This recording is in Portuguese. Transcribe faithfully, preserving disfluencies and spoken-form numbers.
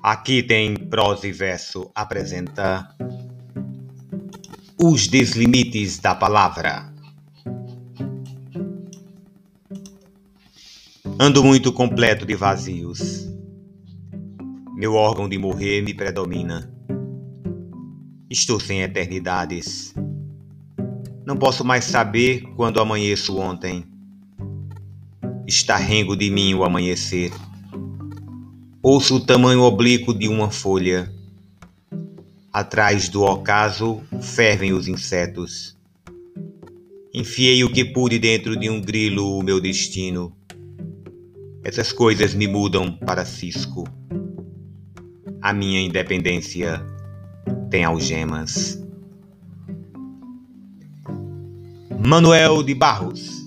Aqui tem prosa e verso, apresenta os deslimites da palavra. Ando muito completo de vazios. Meu órgão de morrer me predomina. Estou sem eternidades. Não posso mais saber quando amanheço ontem. Está rengo de mim o amanhecer. Ouço o tamanho oblíquo de uma folha. Atrás do ocaso fervem os insetos. Enfiei o que pude dentro de um grilo o meu destino. Essas coisas me mudam para cisco. A minha independência tem algemas. Manuel de Barros.